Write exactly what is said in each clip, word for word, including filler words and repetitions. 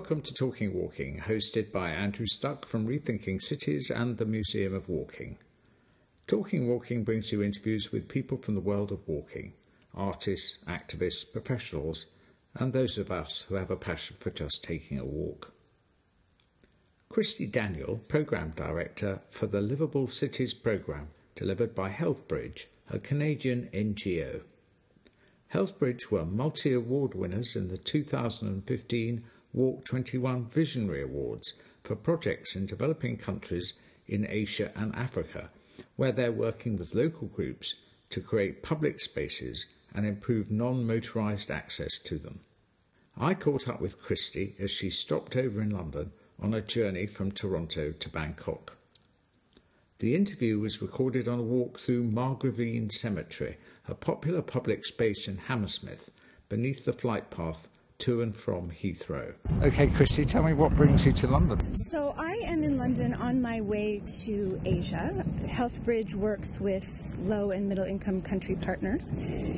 Welcome to Talking Walking, hosted by Andrew Stuck from Rethinking Cities and the Museum of Walking. Talking Walking brings you interviews with people from the world of walking, artists, activists, professionals, and those of us who have a passion for just taking a walk. Christy Daniel, Programme Director for the Livable Cities Programme, delivered by Healthbridge, a Canadian N G O. Healthbridge were multi-award winners in the two thousand fifteen Walk twenty-one Visionary Awards for projects in developing countries in Asia and Africa, where they're working with local groups to create public spaces and improve non-motorised access to them. I caught up with Christy as she stopped over in London on a journey from Toronto to Bangkok. The interview was recorded on a walk through Margravine Cemetery, a popular public space in Hammersmith, beneath the flight path to and from Heathrow. Okay, Christy, tell me what brings you to London. So I am in London on my way to Asia. Healthbridge works with low and middle income country partners,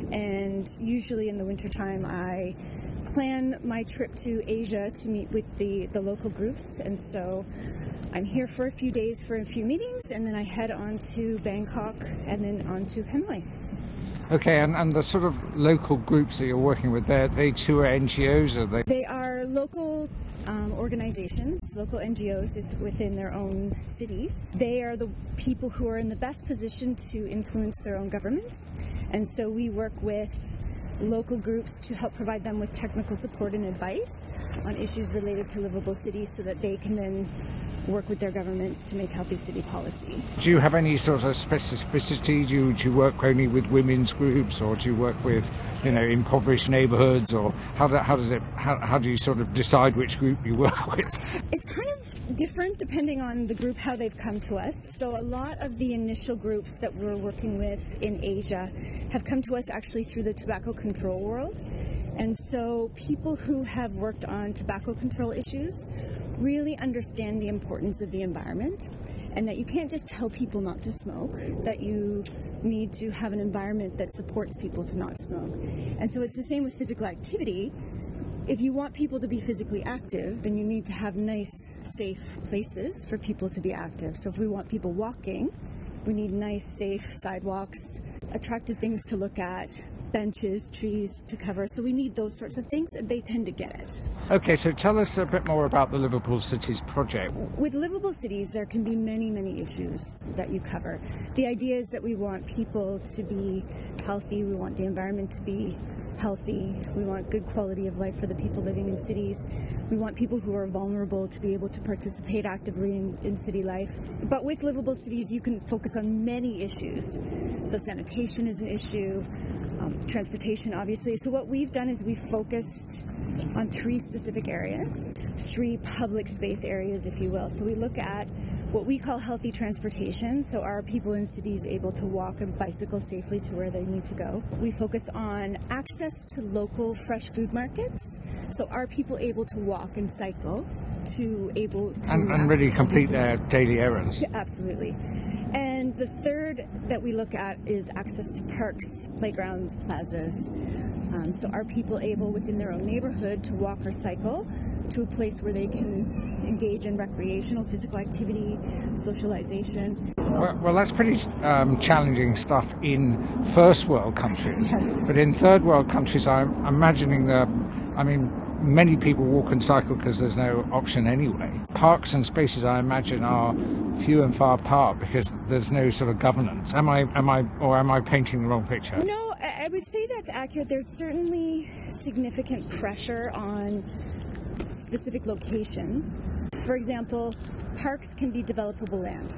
and usually in the wintertime I plan my trip to Asia to meet with the, the local groups, and so I'm here for a few days for a few meetings, and then I head on to Bangkok and then on to Hanoi. Okay, and, and the sort of local groups that you're working with there, they too are N G Os, are they? They are local um, organizations, local N G Os within their own cities. They are the people who are in the best position to influence their own governments, and so we work with local groups to help provide them with technical support and advice on issues related to livable cities so that they can then work with their governments to make healthy city policy. Do you have any sort of specificity? Do you, do you work only with women's groups, or do you work with, you know, impoverished neighbourhoods, or how, do, how does it? How, how do you sort of decide which group you work with? It's kind of different depending on the group, how they've come to us. So a lot of the initial groups that we're working with in Asia have come to us actually through the tobacco control world. And so people who have worked on tobacco control issues really understand the importance of the environment, and that you can't just tell people not to smoke, that you need to have an environment that supports people to not smoke. And so it's the same with physical activity. If you want people to be physically active, then you need to have nice, safe places for people to be active. So if we want people walking, we need nice, safe sidewalks, attractive things to look at, benches, trees to cover. So we need those sorts of things, and they tend to get it. Okay, so tell us a bit more about the Livable Cities project. With Livable Cities, there can be many, many issues that you cover. The idea is that we want people to be healthy, we want the environment to be healthy, we want good quality of life for the people living in cities, we want people who are vulnerable to be able to participate actively in, in city life. But with Livable Cities, you can focus on many issues. So sanitation is an issue, um, transportation obviously. So what we've done is we've focused on three specific areas, three public space areas, if you will. So we look at what we call healthy transportation. So are people in cities able to walk and bicycle safely to where they need to go? We focus on access to local fresh food markets. So are people able to walk and cycle to able to and, and really complete their daily errands? Yeah, absolutely. And the third that we look at is access to parks, playgrounds, plazas. Um, so are people able within their own neighborhood to walk or cycle to a place where they can engage in recreational physical activity, socialization? Well, well that's pretty um, challenging stuff in first world countries. Yes. But in third world countries, I'm imagining that, I mean, many people walk and cycle because there's no option anyway. Parks and spaces, I imagine, are few and far apart because there's no sort of governance. Am I, am I, or am I painting the wrong picture? No, I would say that's accurate. There's certainly significant pressure on specific locations. For example, parks can be developable land.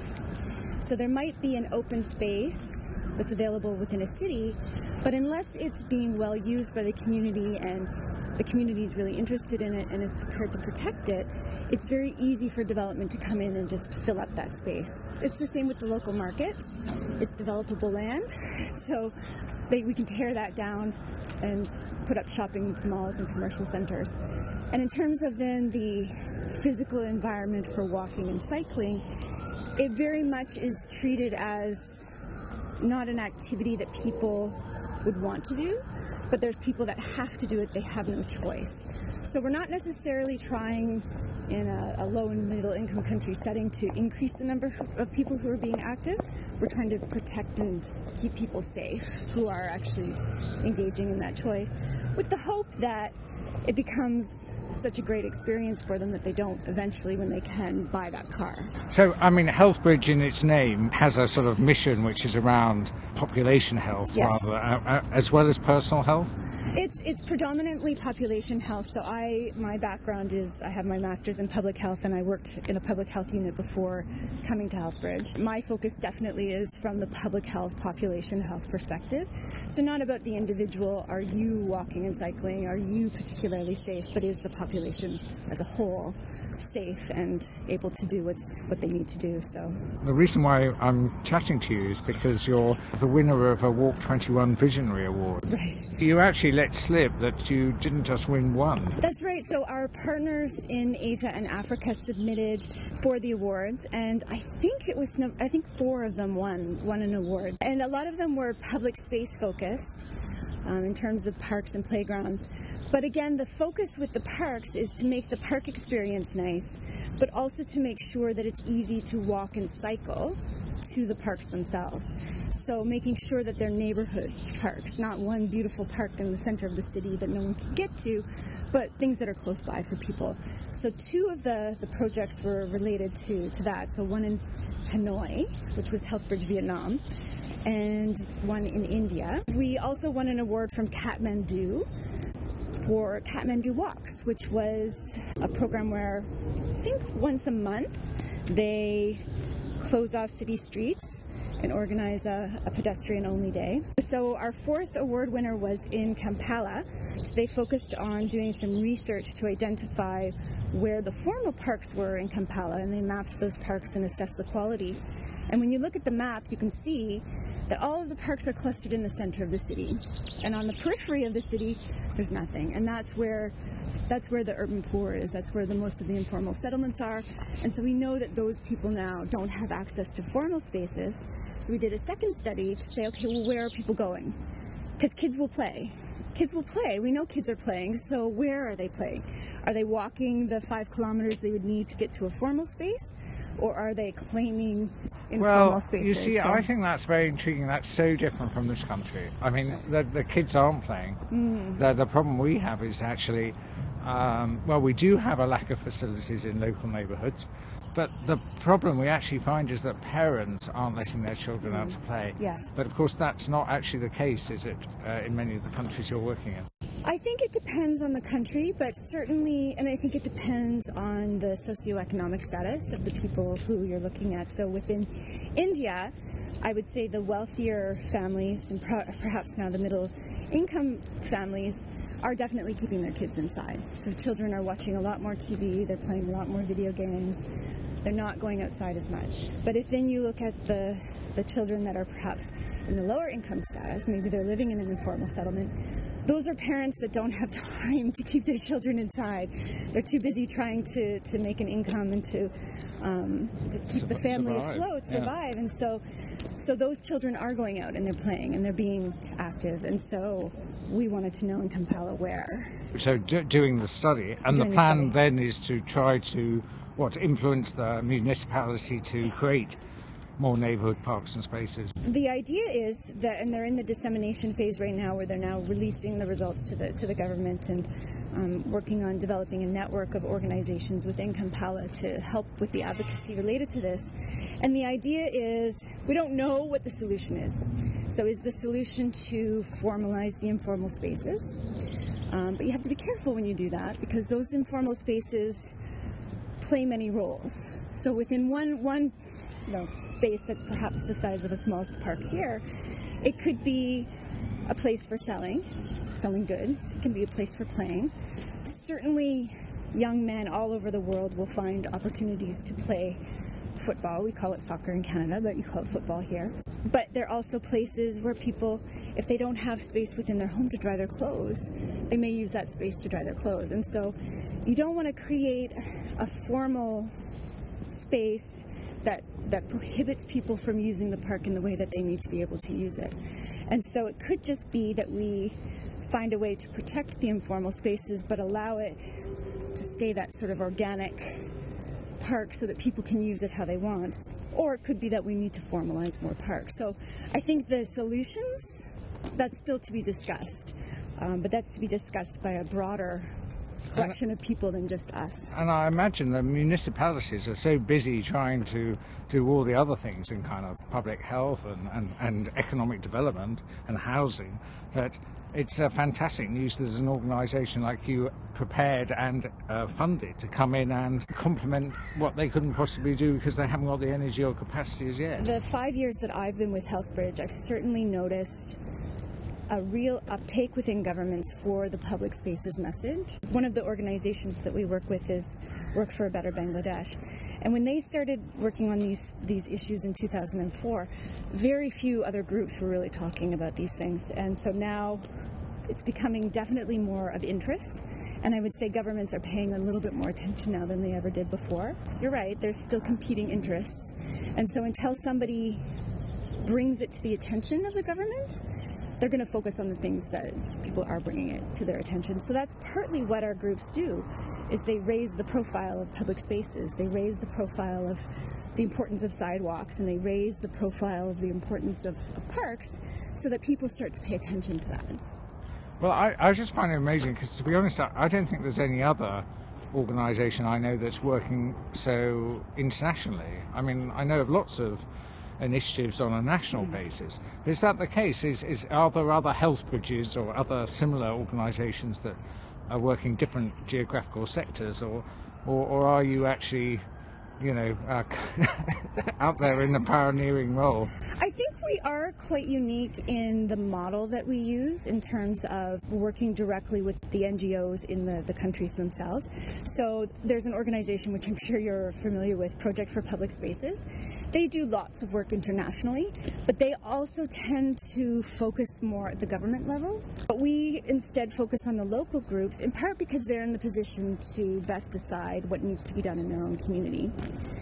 So there might be an open space that's available within a city, but unless it's being well used by the community and the community is really interested in it and is prepared to protect it, it's very easy for development to come in and just fill up that space. It's the same with the local markets. It's developable land, so they, we can tear that down and put up shopping malls and commercial centers. And in terms of then the physical environment for walking and cycling, it very much is treated as not an activity that people would want to do, but there's people that have to do it, they have no choice. So we're not necessarily trying in a, a low and middle income country setting to increase the number of people who are being active. We're trying to protect and keep people safe who are actually engaging in that choice, with the hope that it becomes such a great experience for them that they don't eventually, when they can, buy that car. So, I mean, Healthbridge in its name has a sort of mission which is around population health, yes. rather, uh, as well as personal health? It's it's predominantly population health. So I, my background is, I have my master's in public health, and I worked in a public health unit before coming to Healthbridge. My focus definitely is from the public health, population health perspective. So not about the individual, are you walking and cycling, are you particularly safe, but is the population as a whole safe and able to do what's what they need to do. So the reason why I'm chatting to you is because you're the winner of a Walk twenty-one Visionary Award. Right. You actually let slip that you didn't just win one. That's right. So our partners in Asia and Africa submitted for the awards, and I think it was I think four of them won won an award, and a lot of them were public space focused um, in terms of parks and playgrounds. But again, the focus with the parks is to make the park experience nice, but also to make sure that it's easy to walk and cycle to the parks themselves. So making sure that they're neighborhood parks, not one beautiful park in the center of the city that no one can get to, but things that are close by for people. So two of the, the projects were related to, to that. So one in Hanoi, which was Healthbridge Vietnam, and one in India. We also won an award from Kathmandu for Kathmandu Walks, which was a program where I think once a month they close off city streets and organize a, a pedestrian-only day. So our fourth award winner was in Kampala. So they focused on doing some research to identify where the formal parks were in Kampala, and they mapped those parks and assessed the quality. And when you look at the map, you can see that all of the parks are clustered in the center of the city, and on the periphery of the city there's nothing. And that's where that's where the urban poor is, that's where the most of the informal settlements are. And so we know that those people now don't have access to formal spaces. So we did a second study to say, okay, well, where are people going? Because kids will play. Kids will play. We know kids are playing, so where are they playing? Are they walking the five kilometers they would need to get to a formal space? Or are they claiming informal well, spaces? You see, so, I think that's very intriguing. That's so different from this country. I mean, the, the kids aren't playing. Mm. The, the problem we have is actually, um, well, we do have a lack of facilities in local neighbourhoods, but the problem we actually find is that parents aren't letting their children mm. out to play. Yes. But of course, that's not actually the case, is it, uh, in many of the countries you're working in? I think it depends on the country, but certainly, and I think it depends on the socioeconomic status of the people who you're looking at. So within India, I would say the wealthier families, and perhaps now the middle income families, are definitely keeping their kids inside. So children are watching a lot more T V, they're playing a lot more video games, they're not going outside as much. But if then you look at the, the children that are perhaps in the lower income status, maybe they're living in an informal settlement, those are parents that don't have time to keep their children inside. They're too busy trying to, to make an income and to um, just keep the family survive. afloat, survive. Yeah. And so, so those children are going out and they're playing and they're being active. And so we wanted to know in Kampala where. So do, doing the study, and doing the plan the study. then is to try to, what, influence the municipality to create more neighbourhood parks and spaces. The idea is that, and they're in the dissemination phase right now, where they're now releasing the results to the to the government and um, working on developing a network of organizations within Kampala to help with the advocacy related to this. And the idea is, we don't know what the solution is. So is the solution to formalize the informal spaces? Um, but you have to be careful when you do that, because those informal spaces play many roles. So within one one you know, space that's perhaps the size of a small park here, it could be a place for selling, selling goods. It can be a place for playing. Certainly, young men all over the world will find opportunities to play football. We call it soccer in Canada, but you call it football here. But there are also places where people, if they don't have space within their home to dry their clothes, they may use that space to dry their clothes. And so you don't want to create a formal space that that prohibits people from using the park in the way that they need to be able to use it. And so it could just be that we find a way to protect the informal spaces but allow it to stay that sort of organic park so that people can use it how they want. Or it could be that we need to formalize more parks. So I think the solutions, that's still to be discussed. Um, but that's to be discussed by a broader collection of people than just us. And I imagine the municipalities are so busy trying to do all the other things in kind of public health and, and, and economic development and housing that it's uh, fantastic news that there's an organisation like you prepared and uh, funded to come in and complement what they couldn't possibly do because they haven't got the energy or capacity as yet. The five years that I've been with Healthbridge, I've certainly noticed a real uptake within governments for the public spaces message. One of the organizations that we work with is Work for a Better Bangladesh. And when they started working on these, these issues in two thousand four, very few other groups were really talking about these things. And so now it's becoming definitely more of interest. And I would say governments are paying a little bit more attention now than they ever did before. You're right, there's still competing interests. And so until somebody brings it to the attention of the government, they're going to focus on the things that people are bringing it to their attention. So that's partly what our groups do, is they raise the profile of public spaces. They raise the profile of the importance of sidewalks, and they raise the profile of the importance of, of parks so that people start to pay attention to that. Well, I, I just find it amazing because, to be honest, I, I don't think there's any other organisation I know that's working so internationally. I mean, I know of lots of initiatives on a national mm. basis. But is that the case? Is, is are there other health bridges or other similar organisations that are working different geographical sectors, or or, or are you actually, you know, uh, out there in the pioneering role? I think we are quite unique in the model that we use in terms of working directly with the N G Os in the, the countries themselves. So there's an organization which I'm sure you're familiar with, Project for Public Spaces. They do lots of work internationally, but they also tend to focus more at the government level. But we instead focus on the local groups, in part because they're in the position to best decide what needs to be done in their own community.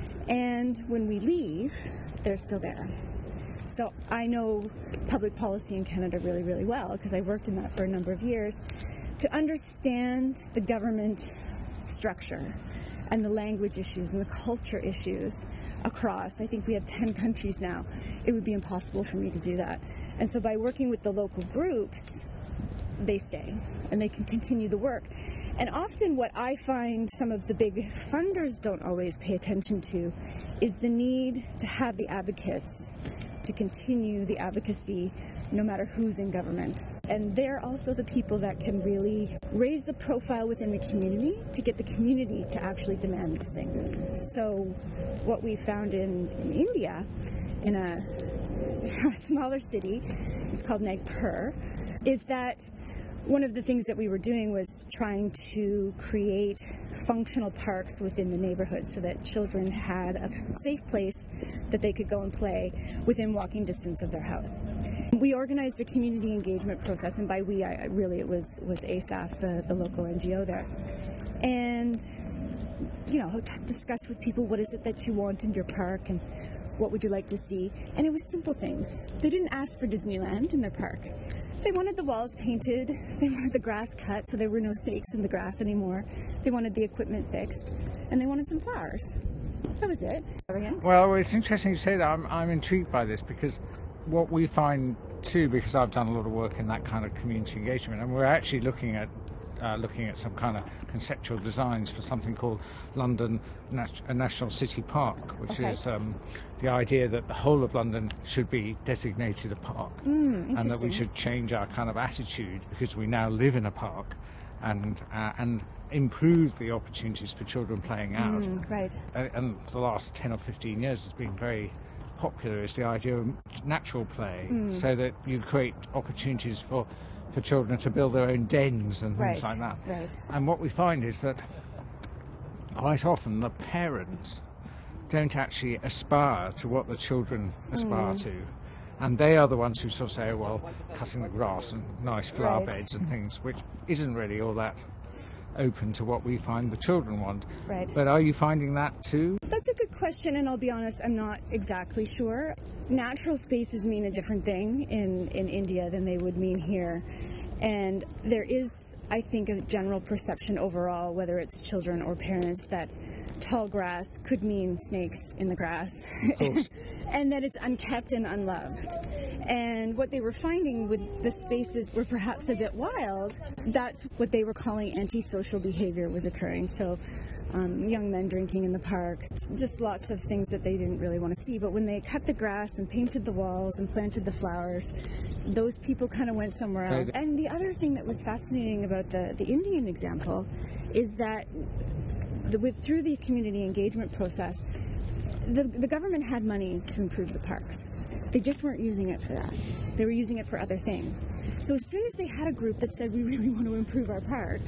And when we leave, they're still there. So I know public policy in Canada really, really well because I worked in that for a number of years. To understand the government structure and the language issues and the culture issues across, I think we have ten countries now, it would be impossible for me to do that. And so by working with the local groups, they stay and they can continue the work. And often what I find some of the big funders don't always pay attention to is the need to have the advocates to continue the advocacy no matter who's in government. And they're also the people that can really raise the profile within the community to get the community to actually demand these things. So what we found in, in India, in a, a smaller city, it's called Nagpur, is that one of the things that we were doing was trying to create functional parks within the neighborhood so that children had a safe place that they could go and play within walking distance of their house. We organized a community engagement process, and by we, I, really it was, was A S A F, the, the local N G O there. And, you know, t- discuss with people what is it that you want in your park and what would you like to see. And it was simple things. They didn't ask for Disneyland in their park. They wanted the walls painted, they wanted the grass cut so there were no snakes in the grass anymore, they wanted the equipment fixed, and they wanted some flowers. That was it. Well, it's interesting you say that. I'm, I'm intrigued by this because what we find too, because I've done a lot of work in that kind of community engagement, and we're actually looking at Uh, looking at some kind of conceptual designs for something called London Nat- National City Park, which okay. is um, the idea that the whole of London should be designated a park, mm, and that we should change our kind of attitude because we now live in a park, and uh, and improve the opportunities for children playing out. Mm, right. Uh, and for the last ten or fifteen years, it's been very popular is the idea of natural play, mm. so that you create opportunities for for children to build their own dens and things right, like that. Right. And what we find is that quite often the parents don't actually aspire to what the children aspire mm. to. And they are the ones who sort of say, oh, well, cutting the grass and nice flower right. beds and things, which isn't really all that open to what we find the children want. Right. But are you finding that too? That's a good question, and I'll be honest, I'm not exactly sure. Natural spaces mean a different thing in, in India than they would mean here. And there is, I think, a general perception overall, whether it's children or parents, that tall grass could mean snakes in the grass. Of course. And that it's unkept and unloved. And what they were finding with the spaces were perhaps a bit wild. That's what they were calling antisocial behavior was occurring. So um, young men drinking in the park, just lots of things that they didn't really want to see. But when they cut the grass and painted the walls and planted the flowers, those people kind of went somewhere else. And the other thing that was fascinating about the, the Indian example is that the, with through the community engagement process, the, the government had money to improve the parks. They just weren't using it for that. They were using it for other things. So as soon as they had a group that said, we really want to improve our park,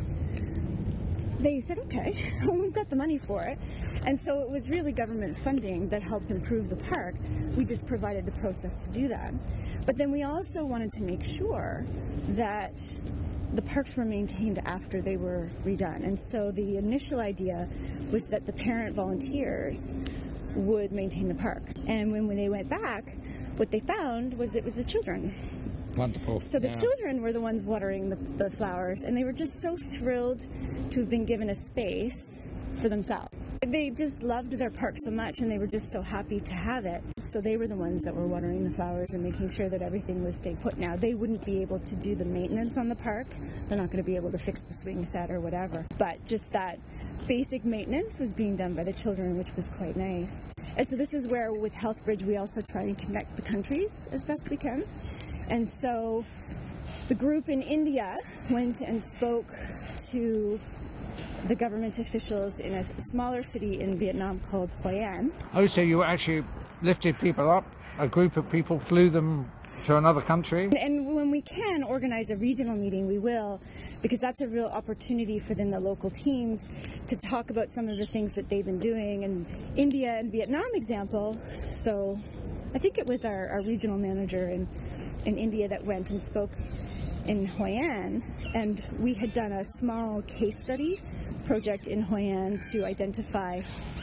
they said, okay, we've got the money for it. And so it was really government funding that helped improve the park. We just provided the process to do that. But then we also wanted to make sure that the parks were maintained after they were redone. And so the initial idea was that the parent volunteers would maintain the park. And when, when they went back, what they found was it was the children. Wonderful. So the yeah. children were the ones watering the, the flowers, and they were just so thrilled to have been given a space for themselves. They just loved their park so much, and they were just so happy to have it. So they were the ones that were watering the flowers and making sure that everything was staying put. Now, they wouldn't be able to do the maintenance on the park. They're not going to be able to fix the swing set or whatever. But just that basic maintenance was being done by the children, which was quite nice. And so this is where, with Healthbridge, we also try and connect the countries as best we can. And so the group in India went and spoke to the government officials in a smaller city in Vietnam called Hoi An. Oh, so you actually lifted people up, a group of people flew them to another country? And, and when we can organize a regional meeting, we will, because that's a real opportunity for then the local teams to talk about some of the things that they've been doing. And India and Vietnam example, so I think it was our, our regional manager in, in India that went and spoke in Hoi An, and we had done a small case study project in Hoi An to identify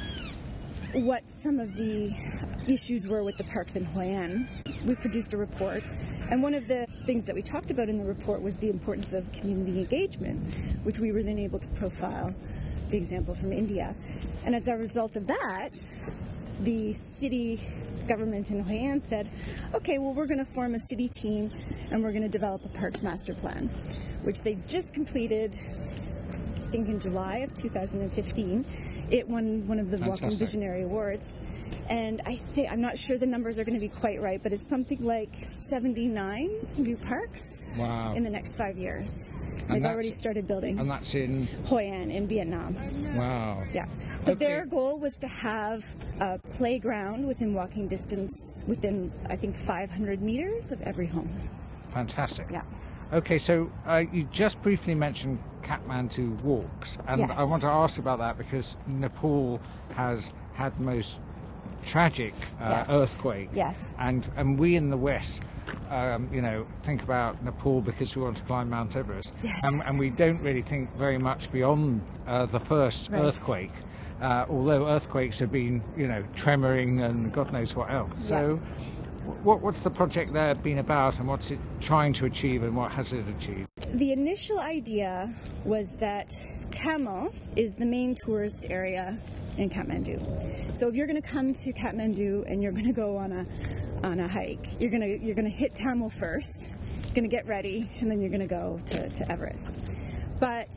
what some of the issues were with the parks in Hoi An. We produced a report, and one of the things that we talked about in the report was the importance of community engagement, which we were then able to profile the example from India. And as a result of that, the city government in Hoi An said, okay, well, we're going to form a city team and we're going to develop a parks master plan, which they just completed, I think in July of two thousand fifteen. It won one of the Fantastic. Walking Visionary Awards. And I think, I'm not sure the numbers are going to be quite right, but it's something like seventy-nine new parks Wow. in the next five years. And They've that's- already started building. And that's in... Hoi An in Vietnam. Wow. Yeah. So Okay. their goal was to have a playground within walking distance, within, I think, five hundred meters of every home. Fantastic. Yeah. Okay, so uh, you just briefly mentioned Kathmandu walks, and Yes. I want to ask about that because Nepal has had the most tragic uh, Yes. earthquake. Yes. And and we in the West, um, you know, think about Nepal because we want to climb Mount Everest. Yes. And, and we don't really think very much beyond uh, the first Right. earthquake. Uh, although earthquakes have been, you know, tremoring and God knows what else. So, what, what's the project there been about, and what's it trying to achieve, and what has it achieved? The initial idea was that Tamil is the main tourist area in Kathmandu. So if you're going to come to Kathmandu and you're going to go on a on a hike, you're going to you're going to hit Tamil first, you're going to get ready, and then you're going to go to, to Everest. But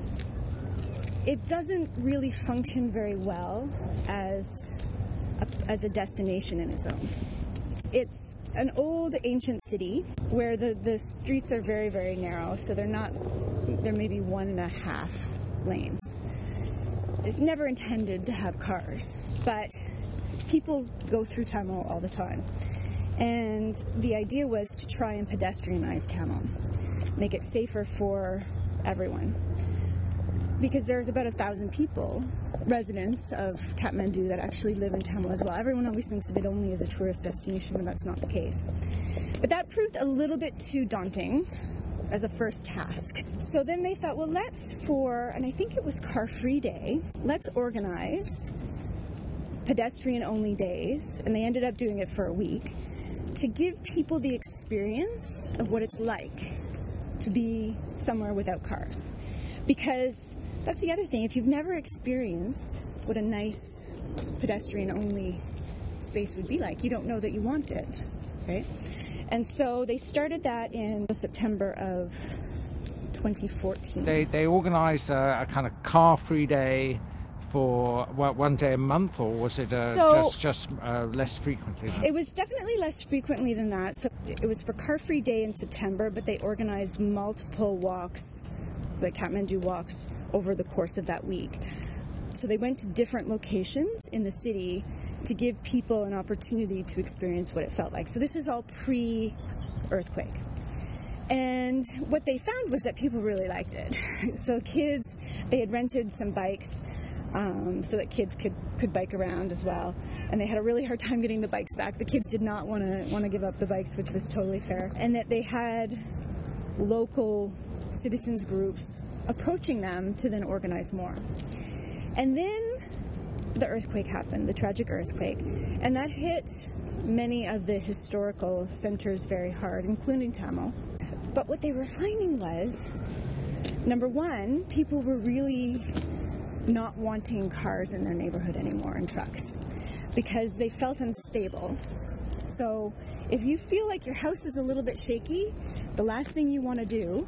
it doesn't really function very well as a, as a destination in its own. It's an old ancient city where the, the streets are very, very narrow, so they're not, they're maybe one and a half lanes. It's never intended to have cars, but people go through Tamil all the time. And the idea was to try and pedestrianize Tamil, make it safer for everyone. Because there's about a thousand people, residents of Kathmandu, that actually live in Tamil as well. Everyone always thinks of it only as a tourist destination, but that's not the case. But that proved a little bit too daunting as a first task. So then they thought, well, let's for, and I think it was Car Free Day, let's organize pedestrian-only days, and they ended up doing it for a week, to give people the experience of what it's like to be somewhere without cars. Because that's the other thing, if you've never experienced what a nice pedestrian-only space would be like, you don't know that you want it, right? And so they started that in September of twenty fourteen. They they organised a, a kind of car-free day for what, one day a month, or was it uh, so, just just uh, less frequently? It was definitely less frequently than that. So it was for Car Free Day in September, but they organised multiple walks, like Kathmandu walks, over the course of that week. So they went to different locations in the city to give people an opportunity to experience what it felt like. So this is all pre-earthquake. And what they found was that people really liked it. So kids, they had rented some bikes um, so that kids could, could bike around as well. And they had a really hard time getting the bikes back. The kids did not want to want to give up the bikes, which was totally fair. And that they had local citizens groups approaching them to then organize more. And then the earthquake happened, the tragic earthquake, and that hit many of the historical centers very hard, including Tamil. But what they were finding was, number one, people were really not wanting cars in their neighborhood anymore and trucks because they felt unstable. So if you feel like your house is a little bit shaky, the last thing you want to do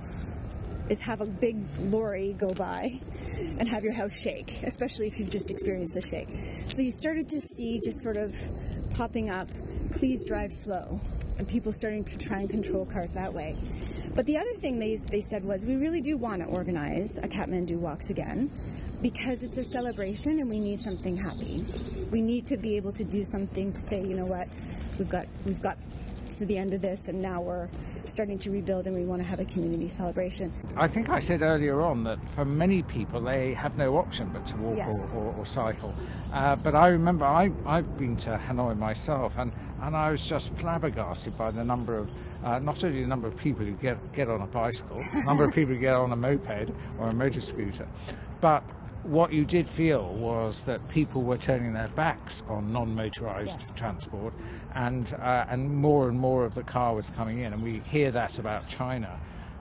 is have a big lorry go by and have your house shake, especially if you've just experienced the shake. So you started to see just sort of popping up, please drive slow, and people starting to try and control cars that way. But the other thing they, they said was, we really do want to organize a Kathmandu Walks again, because it's a celebration and we need something happy. We need to be able to do something to say, you know what, we've got, we've got to the end of this and now we're starting to rebuild and we want to have a community celebration. I think I said earlier on that for many people they have no option but to walk yes. or, or, or cycle. Uh, but I remember I, I've been to Hanoi myself, and, and I was just flabbergasted by the number of, uh, not only the number of people who get, get on a bicycle, the number of people who get on a moped or a motor scooter, but what you did feel was that people were turning their backs on non-motorised yes. transport, and uh, and more and more of the car was coming in, and we hear that about China.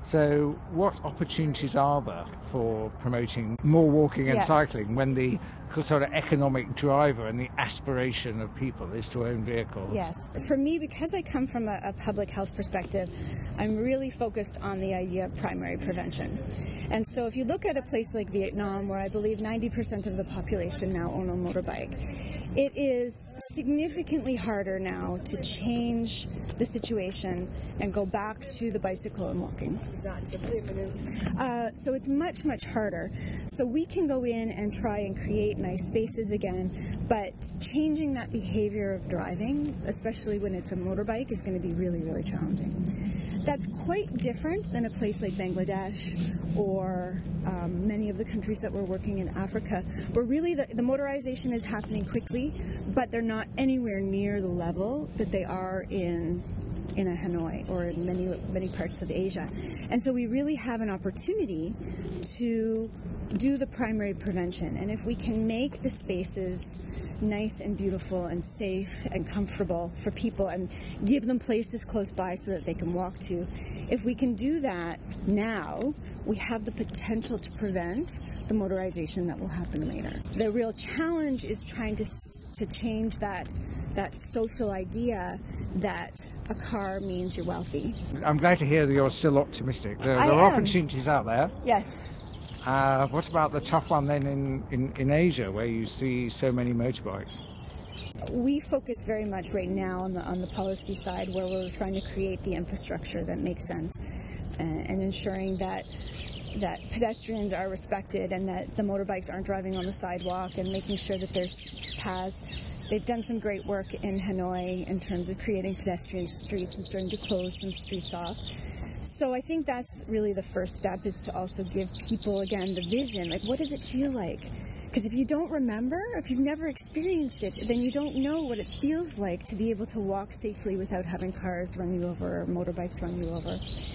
So what opportunities are there for promoting more walking and yeah. cycling when the sort of economic driver and the aspiration of people is to own vehicles? Yes. For me, because I come from a, a public health perspective, I'm really focused on the idea of primary prevention. And so if you look at a place like Vietnam, where I believe ninety percent of the population now own a motorbike, it is significantly harder now to change the situation and go back to the bicycle and walking. Uh, so it's much, much harder. So we can go in and try and create nice spaces again, but changing that behavior of driving, especially when it's a motorbike, is going to be really, really challenging. That's quite different than a place like Bangladesh or um, many of the countries that we're working in Africa, where really the, the motorization is happening quickly, but they're not anywhere near the level that they are in in a Hanoi or in many many parts of Asia. And so we really have an opportunity to do the primary prevention. And if we can make the spaces nice and beautiful and safe and comfortable for people and give them places close by so that they can walk to, if we can do that now, we have the potential to prevent the motorization that will happen later. The real challenge is trying to to change that that social idea that a car means you're wealthy. I'm glad to hear that you're still optimistic. There, there are opportunities out there. Yes. Uh, what about the tough one then in, in, in Asia, where you see so many motorbikes? We focus very much right now on the on the policy side, where we're trying to create the infrastructure that makes sense, and, and ensuring that that pedestrians are respected and that the motorbikes aren't driving on the sidewalk, and making sure that there's paths. They've done some great work in Hanoi in terms of creating pedestrian streets and starting to close some streets off. So I think that's really the first step, is to also give people, again, the vision. Like, what does it feel like? Because if you don't remember, if you've never experienced it, then you don't know what it feels like to be able to walk safely without having cars run you over or motorbikes run you over.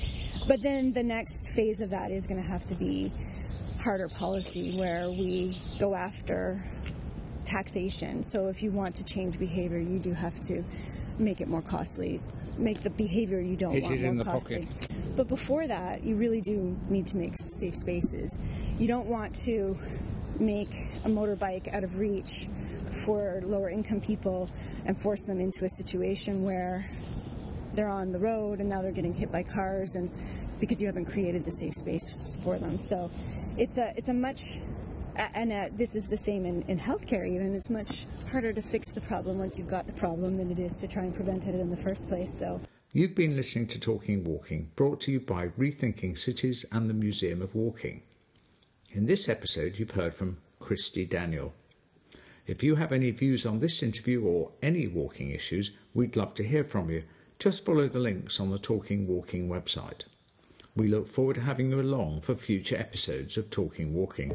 But then the next phase of that is going to have to be harder policy, where we go after taxation. So if you want to change behavior, you do have to make it more costly, make the behavior you don't Hit want it in more the costly. pocket. But before that, you really do need to make safe spaces. You don't want to make a motorbike out of reach for lower income people and force them into a situation where they're on the road and now they're getting hit by cars, and because you haven't created the safe space for them. So it's a it's a much, and uh, this is the same in, in healthcare even, it's much harder to fix the problem once you've got the problem than it is to try and prevent it in the first place. So You've been listening to Talking Walking, brought to you by Rethinking Cities and the Museum of Walking. In this episode, you've heard from Christy Daniel. If you have any views on this interview or any walking issues, we'd love to hear from you. Just follow the links on the Talking Walking website. We look forward to having you along for future episodes of Talking Walking.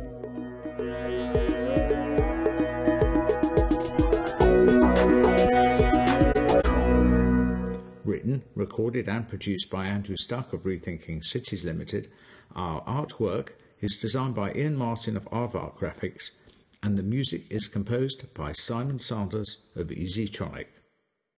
Written, recorded and produced by Andrew Stuck of Rethinking Cities Limited. Our artwork is designed by Ian Martin of Aardvark Graphics, and the music is composed by Simon Sanders of Easytronic.